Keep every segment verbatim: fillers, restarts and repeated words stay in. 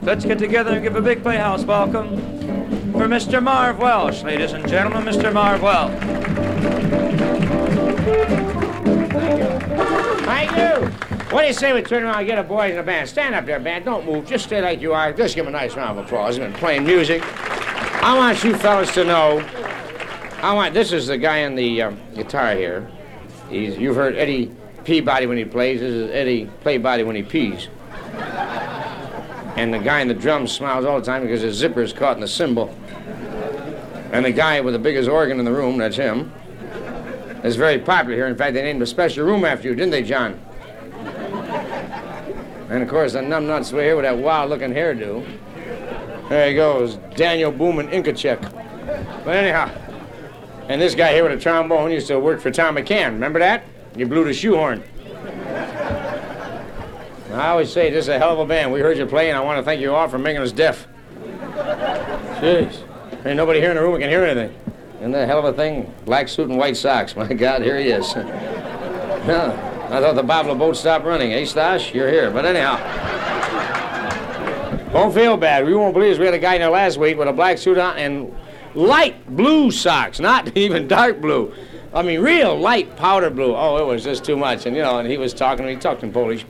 Let's get together and give a big playhouse welcome for Mister Marv Welsh, ladies and gentlemen, Mister Marv Welsh. Thank you. What do you say we turn around and get a boys in the band? Stand up there, band. Don't move. Just stay like you are. Just give them a nice round of applause. They've been playing music. I want you fellas to know, I want, this is the guy on the um, guitar here. He's, you've heard Eddie Peabody when he plays. This is Eddie Playbody when he pees. And the guy in the drums smiles all the time because his zipper is caught in the cymbal. And the guy with the biggest organ in the room, that's him, is very popular here. In fact, they named a special room after you, didn't they, John? And, of course, the numbnuts were here with that wild-looking hairdo. There he goes, Daniel Boomin Inkachek. But anyhow, and this guy here with a trombone used to work for Tom McCann. Remember that? He blew the shoehorn. I always say, this is a hell of a band. We heard you play, and I want to thank you all for making us deaf. Jeez. Ain't nobody here in the room who can hear anything. Isn't that a hell of a thing? Black suit and white socks. My God, here he is. Huh. I thought the Babla boat stopped running. Hey, Stash, you're here. But anyhow, don't feel bad. We won't believe us. We had a guy in there last week with a black suit on and light blue socks, not even dark blue. I mean, real light powder blue. Oh, it was just too much. And, you know, and he was talking, he talked in Polish.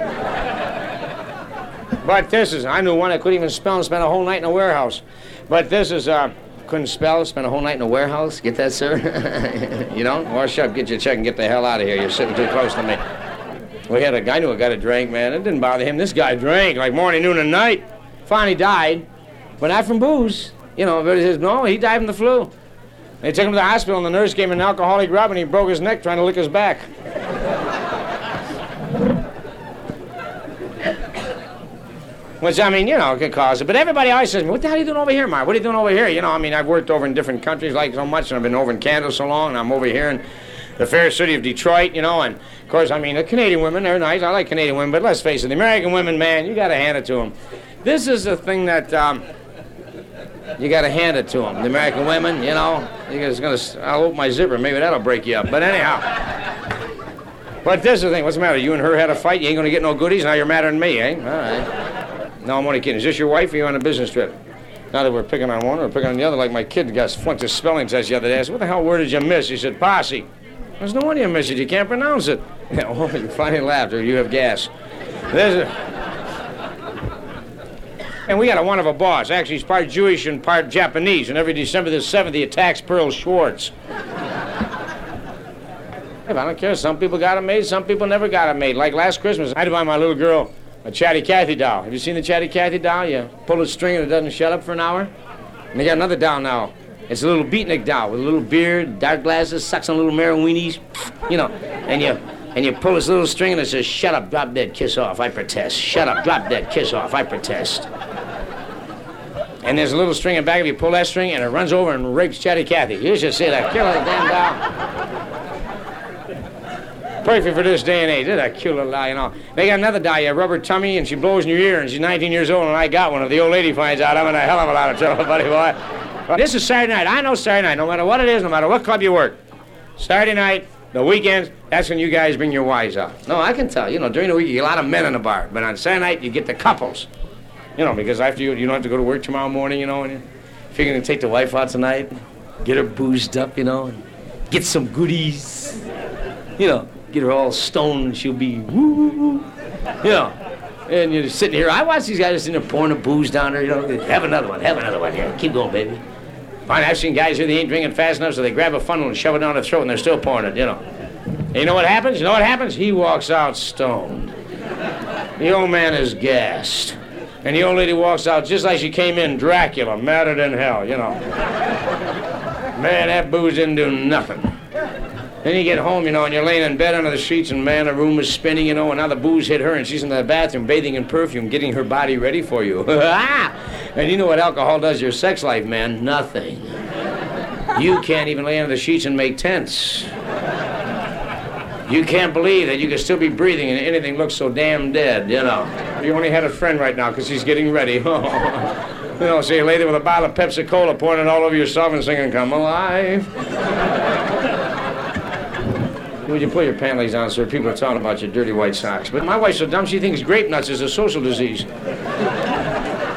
But this is, I knew one that couldn't even spell and spent a whole night in a warehouse. But this is, uh, couldn't spell, spent a whole night in a warehouse. Get that, sir? You don't? Wash up, get your check, and get the hell out of here. You're sitting too close to me. We had a guy, I knew a guy that drank, man. It didn't bother him. This guy drank like morning, noon, and night. Finally died, but not from booze. You know, everybody says, no, he died from the flu. They took him to the hospital, and the nurse gave him an alcoholic rub, and he broke his neck trying to lick his back. Which, I mean, you know, could cause it. But everybody always says, what the hell are you doing over here, Mark? What are you doing over here? You know, I mean, I've worked over in different countries like so much, and I've been over in Canada so long, and I'm over here in the fair city of Detroit, you know, and, of course, I mean, the Canadian women, they're nice. I like Canadian women, but let's face it, the American women, man, you got to hand it to them. This is the thing that, um, you got to hand it to them. The American women, you know, you're just going to, I'll open my zipper, maybe that'll break you up. But anyhow, but this is the thing, what's the matter? You and her had a fight, you ain't going to get no goodies, now you're madder than me, eh? All right. No, I'm only kidding. Is this your wife or are you on a business trip? Now that we're picking on one, we're picking on the other, like my kid got flunked his spelling test the other day. I said, what the hell word did you miss? He said, posse. There's no wonder you miss it. You can't pronounce it. Oh, you finally laughed, or you have gas. There's a... And we got a one of a boss. Actually, he's part Jewish and part Japanese. And every December the seventh, he attacks Pearl Schwartz. I don't care. Some people got it made. Some people never got it made. Like last Christmas, I had to buy my little girl a Chatty Cathy doll. Have you seen the Chatty Cathy doll? You pull a string and it doesn't shut up for an hour. And they got another doll now. It's a little beatnik doll with a little beard, dark glasses, sucks on little marroweenies, you know. And you and you pull this little string and it says, shut up, drop dead, kiss off, I protest. Shut up, drop dead, kiss off, I protest. And there's a little string in back of you, pull that string and it runs over and rapes Chatty Cathy. You should see that killer damn doll. Perfect for this day and age. That cute little doll, you know. They got another doll, you rubber tummy, and she blows in your ear, and she's nineteen years old, and I got one. If the old lady finds out, I'm in a hell of a lot of trouble, buddy boy. But this is Saturday night. I know Saturday night, no matter what it is, no matter what club you work. Saturday night, the weekends, that's when you guys bring your wives out. No, I can tell. You know, during the week, you get a lot of men in the bar, but on Saturday night, you get the couples. You know, because after you, you don't have to go to work tomorrow morning, you know, and you're figuring to take the wife out tonight, get her boozed up, you know, and get some goodies, you know. Get her all stoned and she'll be woo, woo, woo. You know. And you're sitting here. I watch these guys just in there pouring the booze down there, you know. Have another one, have another one here. Keep going, baby. Fine, I've seen guys here, they ain't drinking fast enough, so they grab a funnel and shove it down their throat and they're still pouring it, you know. And you know what happens? You know what happens? He walks out stoned. The old man is gassed. And the old lady walks out just like she came in, Dracula, madder than hell, you know. Man, that booze didn't do nothing. Then you get home, you know, and you're laying in bed under the sheets, and, man, the room is spinning, you know, and now the booze hit her, and she's in the bathroom bathing in perfume, getting her body ready for you. And you know what alcohol does to your sex life, man? Nothing. You can't even lay under the sheets and make tents. You can't believe that you can still be breathing and anything looks so damn dead, you know. You only had a friend right now because he's getting ready. You know, so you lay there with a bottle of Pepsi-Cola pouring it all over yourself and singing, come alive. Would you put your panties on, sir? People are talking about your dirty white socks. But my wife's so dumb, she thinks grape nuts is a social disease.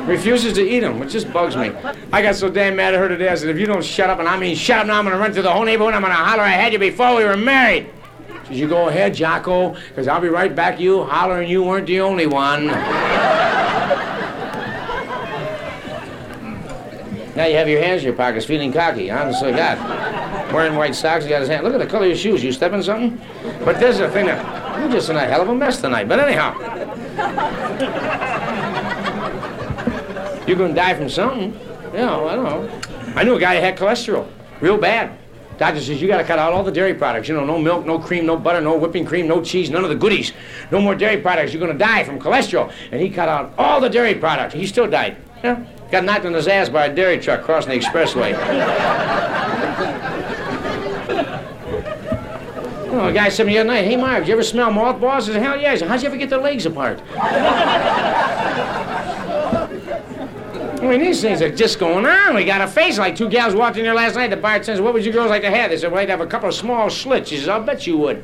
Refuses to eat them, which just bugs me. I got so damn mad at her today, I said, if you don't shut up, and I mean shut up now, I'm going to run through the whole neighborhood, I'm going to holler, I had you before we were married. She said, you go ahead, Jocko, because I'll be right back to you hollering you weren't the only one. Now you have your hands in your pockets, feeling cocky, honestly, God. Wearing white socks, he got his hand. Look at the color of your shoes. You stepping something? But this is the thing that you're just in a hell of a mess tonight. But anyhow, you're going to die from something. You know, I don't know. I knew a guy who had cholesterol, real bad. Doctor says, you got to cut out all the dairy products. You know, no milk, no cream, no butter, no whipping cream, no cheese, none of the goodies. No more dairy products. You're going to die from cholesterol. And he cut out all the dairy products. He still died. Yeah. Got knocked on his ass by a dairy truck crossing the expressway. Oh, a guy said to me the other night, hey, Marv, did you ever smell mothballs? I said, hell yeah. He said, how'd you ever get their legs apart? I mean, these things are just going on. We got a face like two gals walked in here last night. The bartender says, what would you girls like to have? They said, well, I'd have a couple of small slits. She says, I'll bet you would.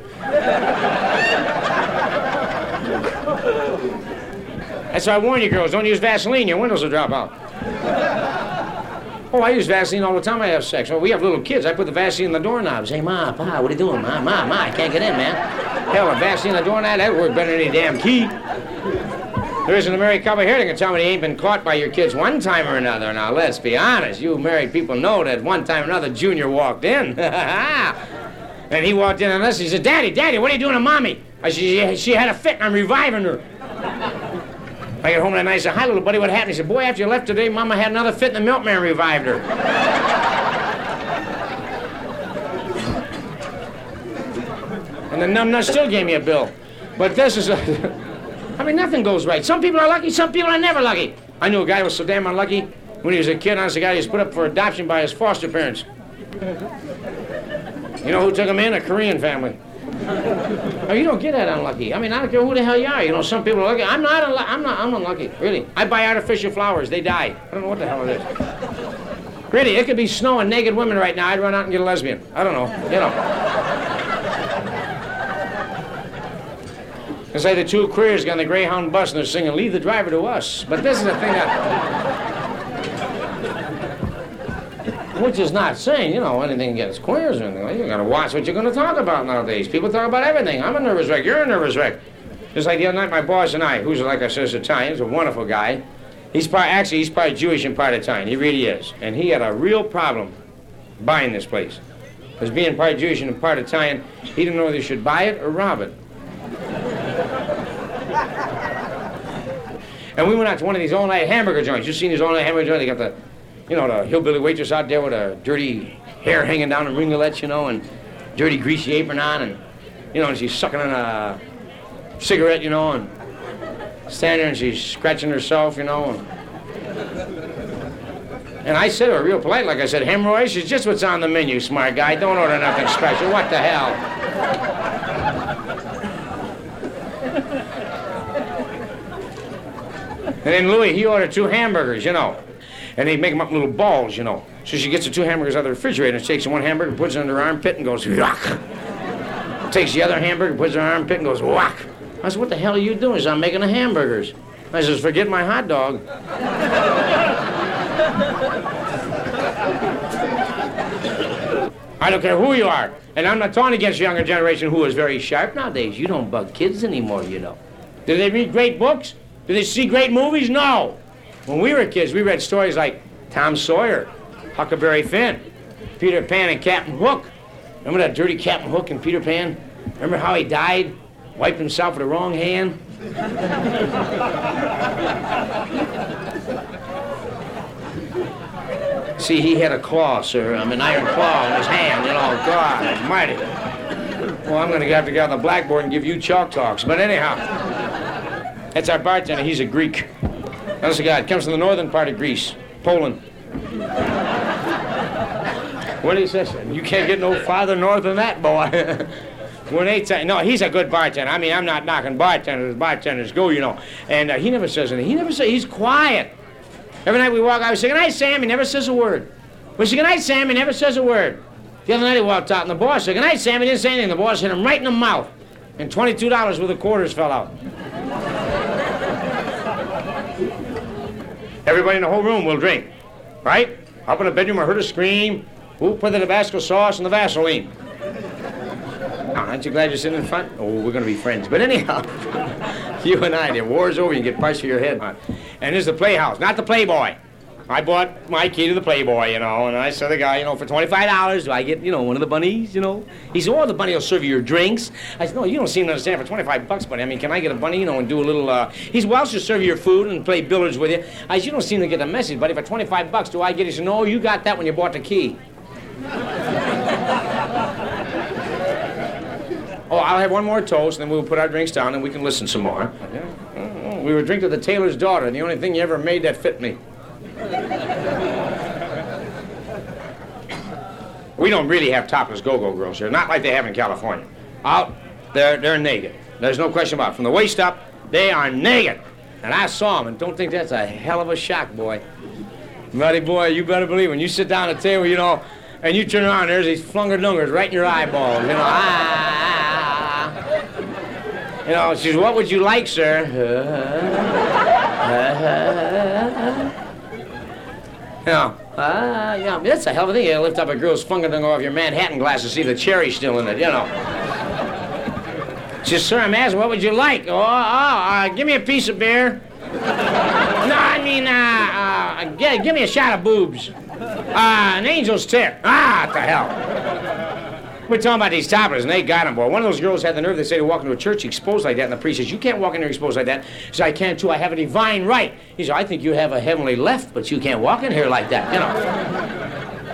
That's why I warn you girls, don't use Vaseline. Your windows will drop out. Oh, I use Vaseline all the time I have sex. Well, we have little kids. I put the Vaseline in the doorknobs. Hey, Ma, Pa, what are you doing? Ma, Ma, Ma, I can't get in, man. Hell, a Vaseline in the doorknob, that would work better than any damn key. There isn't a married couple here that can tell me they ain't been caught by your kids one time or another. Now, let's be honest. You married people know that one time or another Junior walked in. And he walked in on us. He said, Daddy, Daddy, what are you doing to Mommy? I said, she had a fit and I'm reviving her. I get home that night, I said, hi, little buddy, what happened? He said, boy, after you left today, Mama had another fit and the milkman revived her. And the numbnut still gave me a bill. But this is a... I mean, nothing goes right. Some people are lucky, some people are never lucky. I knew a guy who was so damn unlucky. When he was a kid, honest to God, he was put up for adoption by his foster parents. You know who took him in? A Korean family. Oh, you don't get that unlucky. I mean, I don't care who the hell you are. You know, some people are lucky. I'm not unlucky. I'm not. I'm unlucky. Really. I buy artificial flowers. They die. I don't know what the hell it is. Really, it could be snowing naked women right now. I'd run out and get a lesbian. I don't know. You know. It's like the two queers got on the Greyhound bus and they're singing, leave the driver to us. But this is the thing that... Which is not saying, you know, anything against queers or anything. You gotta watch what you're gonna talk about nowadays. People talk about everything. I'm a nervous wreck. You're a nervous wreck. Just like the other night, my boss and I, who's, like I said, is Italian, he's a wonderful guy. He's part, actually, he's part Jewish and part Italian. He really is. And he had a real problem buying this place. Because being part Jewish and part Italian, he didn't know whether he should buy it or rob it. And we went out to one of these all-night hamburger joints. You've seen these all-night hamburger joints? They got the, you know, the hillbilly waitress out there with a dirty hair hanging down and ringlets, you know, and dirty greasy apron on, and, you know, and she's sucking on a cigarette, you know, and standing there and she's scratching herself, you know. And, and I said to her real polite, like I said, hemorrhoids is just what's on the menu, smart guy. Don't order nothing special. What the hell? And then Louis, he ordered two hamburgers, you know. And they make them up in little balls, you know. So she gets the two hamburgers out of the refrigerator and takes one hamburger, puts it in her armpit and goes, yuck. Takes the other hamburger, puts it in her armpit and goes, whack. I said, what the hell are you doing? He said, I'm making the hamburgers. I says, forget my hot dog. I don't care who you are. And I'm not talking against the younger generation who is very sharp nowadays. You don't bug kids anymore, you know. Do they read great books? Do they see great movies? No. When we were kids, we read stories like Tom Sawyer, Huckleberry Finn, Peter Pan and Captain Hook. Remember that dirty Captain Hook and Peter Pan? Remember how he died? Wiped himself with the wrong hand? See, he had a claw, sir. I mean, an iron claw in his hand, you know. God almighty. Well, I'm going to have to get on the blackboard and give you chalk talks. But anyhow, that's our bartender. He's a Greek. Honest to God, comes from the northern part of Greece, Poland. What do you say? You can't get no farther north than that, boy. When they t- no, he's a good bartender. I mean, I'm not knocking bartenders. Bartenders go, you know. And uh, he never says anything. He never says. He's quiet. Every night we walk out, we say, good night, Sam. He never says a word. We say, good night, Sam. He never says a word. The other night he walked out, and the boss said, good night, Sam. He didn't say anything. The boss hit him right in the mouth, and twenty-two dollars worth of quarters fell out. Everybody in the whole room will drink, right? Up in the bedroom, I heard a scream. Who put the Tabasco sauce and the Vaseline? Now, aren't you glad you're sitting in front? Oh, we're going to be friends. But anyhow, you and I, the war's over, you can get parts for your head. And this is the Playhouse, not the Playboy. I bought my key to the Playboy, you know, and I said to the guy, you know, for twenty-five dollars, do I get, you know, one of the bunnies, you know? He said, oh, the bunny will serve you your drinks. I said, no, you don't seem to understand. For twenty-five bucks, buddy, I mean, can I get a bunny, you know, and do a little, uh... He said, well, I'll just serve you your food and play billiards with you. I said, you don't seem to get the message, buddy. For twenty-five bucks, do I get it? He said, no, you got that when you bought the key. Oh, I'll have one more toast, and then we'll put our drinks down, and we can listen some more. Yeah. We were drinking the Taylor's daughter, and the only thing you ever made that fit me. We don't really have topless go-go girls here, not like they have in California. Out, they're, they're naked. There's no question about it. From the waist up, they are naked. And I saw them, and don't think that's a hell of a shock, boy. Buddy boy, you better believe when you sit down at the table, you know, and you turn around, there's these flungerdungers right in your eyeballs, you know. Ah, ah, ah. You know, she says, what would you like, sir? Uh, uh, uh, You know, uh, yeah, that's a hell of a thing. You lift up a girl's flungerdung off your Manhattan glass to see the cherry still in it, you know. She says, sir, I'm asking, what would you like? Oh, oh uh, give me a piece of beer. No, I mean, uh, uh, g- give me a shot of boobs. Uh, an angel's tip. Ah, what the hell? We're talking about these topless, and they got them, boy. One of those girls had the nerve, they say, to walk into a church exposed like that, and the priest says, you can't walk in there exposed like that. She says, I can too, I have a divine right. He says, I think you have a heavenly left, but you can't walk in here like that, you know.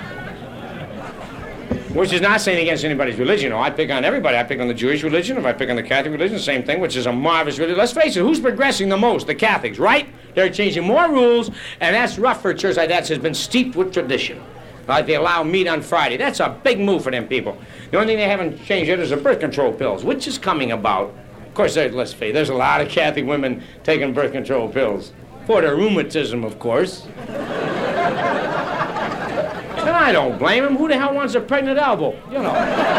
Which is not saying against anybody's religion, you know. I pick on everybody. I pick on the Jewish religion, if I pick on the Catholic religion, same thing, which is a marvelous religion. Let's face it, who's progressing the most? The Catholics, right? They're changing more rules, and that's rough for a church like that. Has been steeped with tradition. Like they allow meat on Friday. That's a big move for them people. The only thing they haven't changed yet is the birth control pills, which is coming about. Of course, let's face it, there's a lot of Catholic women taking birth control pills. For their rheumatism, of course. And I don't blame them. Who the hell wants a pregnant elbow? You know.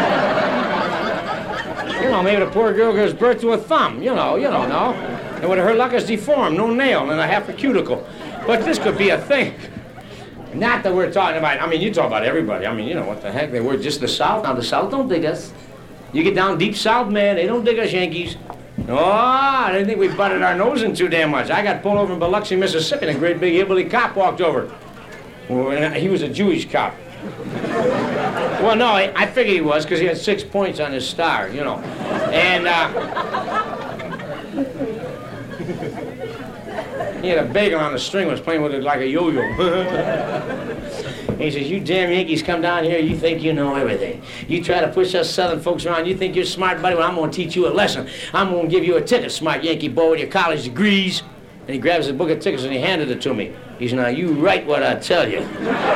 You know, maybe the poor girl gives birth to a thumb. You know, you don't know. And with her luck, it's deformed, no nail, and a half a cuticle. But this could be a thing. Not that we're talking about, I mean, you talk about everybody. I mean, you know, what the heck, they were just the South. Now, the South don't dig us. You get down deep South, man, they don't dig us Yankees. Oh, I didn't think we butted our nose in too damn much. I got pulled over in Biloxi, Mississippi, and a great big hillbilly cop walked over. Well, and he was a Jewish cop. Well, no, I, I figured he was, because he had six points on his star, you know. And, uh... he had a bagel on the string, was playing with it like a yo-yo. He says, you damn Yankees come down here, you think you know everything. You try to push us Southern folks around, you think you're smart, buddy, well, I'm going to teach you a lesson. I'm going to give you a ticket, smart Yankee boy with your college degrees. And he grabs his book of tickets and he handed it to me. He said, now, you write what I tell you.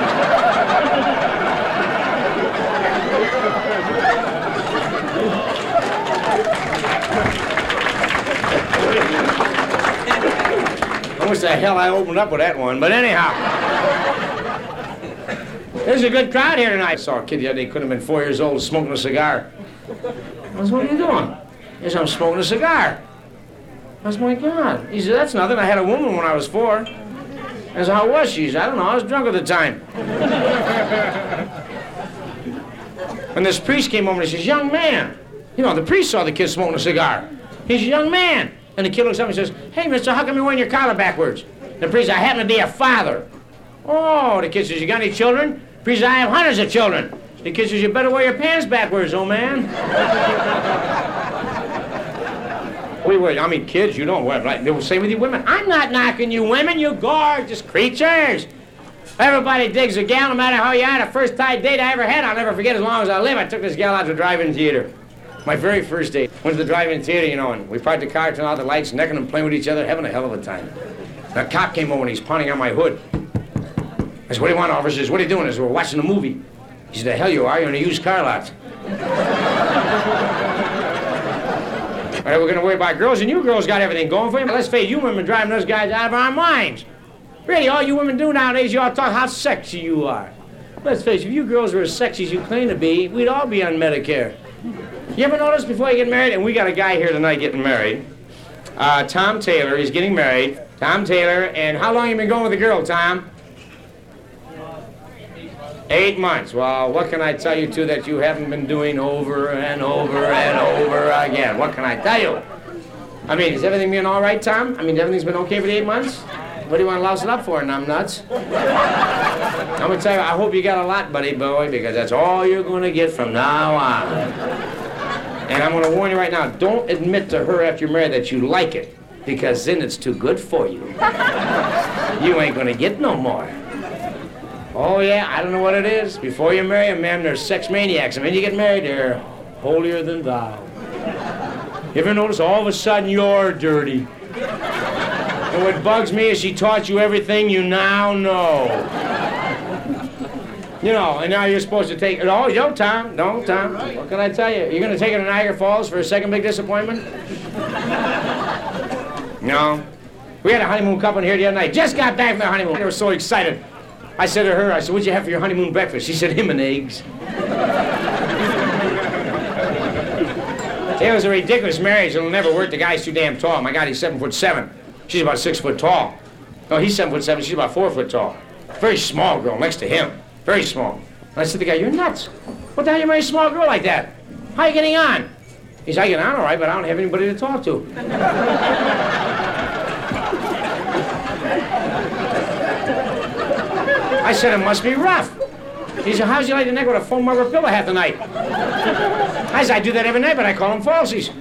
I wish the hell I opened up with that one, but anyhow. There's a good crowd here tonight. I saw a kid the other day, couldn't have been four years old, smoking a cigar. I said, what are you doing? He said, I'm smoking a cigar. I said, my God. He said, that's nothing. I had a woman when I was four. I said, how was she? He said, I don't know. I was drunk at the time. When this priest came over, he says, young man. You know, the priest saw the kid smoking a cigar. He said, young man. And the kid looks up and says, hey, mister, how come you're wearing your collar backwards? The priest, I happen to be a father. Oh, the kid says, you got any children? The priest, I have hundreds of children. The kid says, you better wear your pants backwards, old man. We were, I mean, kids, you don't wear, like, they will say with you women, I'm not knocking you women, you gorgeous creatures. Everybody digs a gal, no matter how you are. The first tight date I ever had, I'll never forget as long as I live. I took this gal out to the drive-in theater. My very first date. Went to the drive-in theater, you know, and we parked the car, turned out the lights, necking and playing with each other, having a hell of a time. The cop came over and he's pounding on my hood. I said, what do you want, officer? He says, what are you doing? I said, we're watching a movie. He said, the hell you are, you're in a used car lot. All right, we're going to worry about girls, and you girls got everything going for you. Let's face it, you women driving those guys out of our minds. Really, all you women do nowadays, you all talk how sexy you are. Let's face it, if you girls were as sexy as you claim to be, we'd all be on Medicare. You ever notice before you get married, and we got a guy here tonight getting married, uh, Tom Taylor, he's getting married Tom Taylor. And how long you been going with the girl, Tom? Eight months. Well, what can I tell you, too, that you haven't been doing over and over and over again? What can I tell you? I mean, is everything been all right, Tom? I mean, everything's been okay for the eight months? What do you want to louse it up for, numbnuts? I'm going to tell you, I hope you got a lot, buddy boy, because that's all you're going to get from now on. And I'm going to warn you right now, don't admit to her after you're married that you like it, because then it's too good for you. You ain't going to get no more. Oh, yeah, I don't know what it is. Before you marry a man, they're sex maniacs. And when you get married, they're holier than thou. You ever notice all of a sudden you're dirty? And what bugs me is she taught you everything you now know. You know, and now you're supposed to take it. Oh, no, Tom. No, Tom. What can I tell you? You're going to take her to Niagara Falls for a second big disappointment? No. We had a honeymoon couple in here the other night. Just got back from their honeymoon. They were so excited. I said to her, I said, what'd you have for your honeymoon breakfast? She said, him and eggs. It was a ridiculous marriage. It'll never work. The guy's too damn tall. My God, he's seven foot seven. She's about six foot tall. No, he's seven foot seven. She's about four foot tall. Very small girl next to him. Very small. And I said to the guy, you're nuts. What the hell you marry a small girl like that? How are you getting on? He said, I get on all right, but I don't have anybody to talk to. I said, it must be rough. He said, how's you like the neck with a foam rubber pillow half the night? I said, I do that every night, but I call them falsies.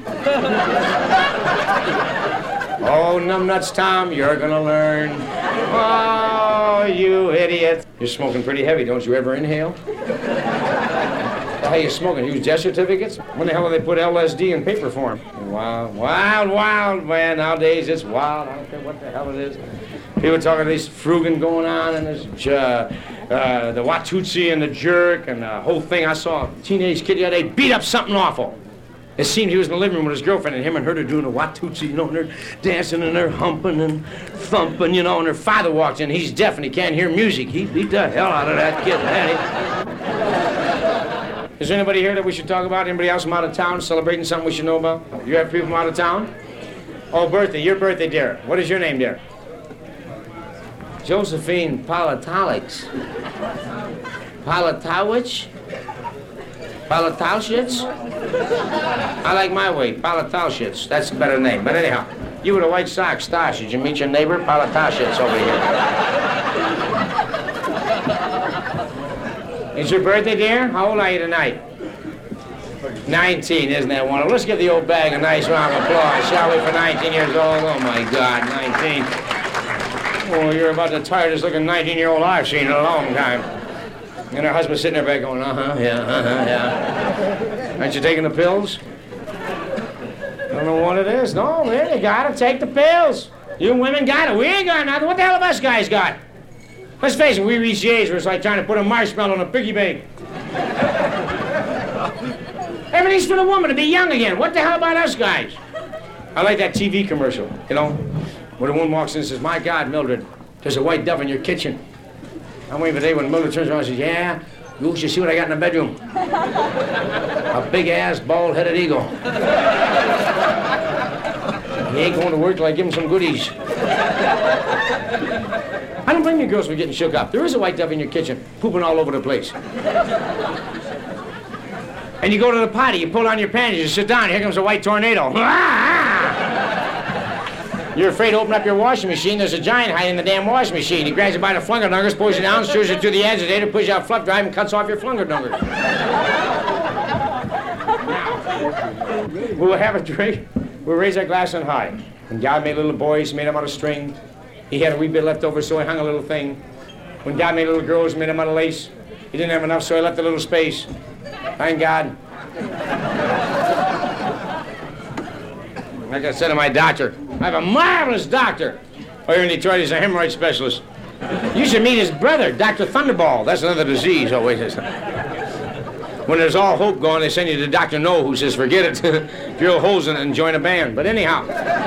Oh, numbnuts, Tom, you're gonna learn. Oh, you idiot. You're smoking pretty heavy. Don't you ever inhale? How you smoking? Use death certificates? When the hell do they put L S D in paper form? Wild, wild, wild, man. Nowadays, it's wild. I don't care what the hell it is. People talking this Frugan going on, and this uh, uh, the Watusi and the Jerk, and the whole thing. I saw a teenage kid the other day beat up something awful. It seemed he was in the living room with his girlfriend, and him and her are doing a Watusi, you know, and they're dancing, and they're humping and thumping, you know, and their father walks in. He's deaf, and he can't hear music. He beat the hell out of that kid, man. Is there anybody here that we should talk about? Anybody else from out of town celebrating something we should know about? You have people from out of town? Oh, birthday. Your birthday, dear. What is your name, dear? Josephine Palatowicz. Palatowicz? Palatowschitz? I like my way, Palatowschitz. That's a better name. But anyhow, you with a white sock, Stash. Did you meet your neighbor? Palatowschitz over here. It's your birthday, dear? How old are you tonight? nineteen, isn't that wonderful? Let's give the old bag a nice round of applause, shall we, for nineteen years old? Oh, my God, nineteen. Oh, you're about the tiredest looking nineteen-year-old I've seen in a long time. And her husband's sitting there back going, uh-huh, yeah, uh-huh, yeah. Aren't you taking the pills? I don't know what it is. No, man, you gotta take the pills. You women got it. We ain't got nothing. What the hell have us guys got? Let's face it, we reach the age where it's like trying to put a marshmallow in a piggy bank. Everything's for the woman to be young again. What the hell about us guys? I like that T V commercial, you know, where the woman walks in and says, my God, Mildred, there's a white dove in your kitchen. I'm waiting for the day when Mildred turns around and says, yeah, you should see what I got in the bedroom. A big-ass, bald-headed eagle. He ain't going to work till I give him some goodies. I don't blame you girls for getting shook up. There is a white dove in your kitchen, pooping all over the place. And you go to the potty, you pull down your panties, you sit down, here comes a white tornado. You're afraid to open up your washing machine, there's a giant hiding in the damn washing machine. He grabs you by the flungerdungers, pulls you down, steers you to the agitator, pushes you out fluff drive, and cuts off your flungerdungers. We'll have a drink. We'll raise our glass on high. And God made little boys, made them out of string. He had a wee bit left over, so he hung a little thing. When God made little girls, made them out of lace. He didn't have enough, so he left a little space. Thank God. Like I said to my doctor, I have a marvelous doctor. Oh, here in Detroit, he's a hemorrhoid specialist. You should meet his brother, Doctor Thunderball. That's another disease. Oh, wait a second. When there's all hope gone, they send you to Doctor No, who says, forget it, drill holes in it and join a band. But anyhow.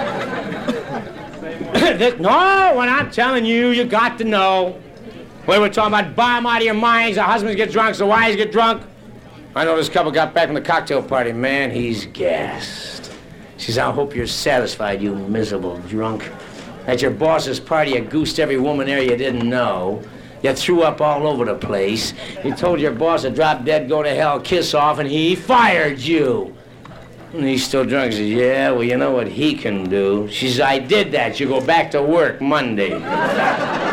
this, no, when I'm telling you, you got to know. When we're talking about bomb out of your minds, the husbands get drunk, so wives get drunk. I know this couple got back from the cocktail party. Man, he's gassed. She says, I hope you're satisfied, you miserable drunk. At your boss's party, you goosed every woman there you didn't know. You threw up all over the place. You told your boss to drop dead, go to hell, kiss off, and he fired you. And he's still drunk. He says, yeah, well, you know what he can do. She says, I did that. You go back to work Monday.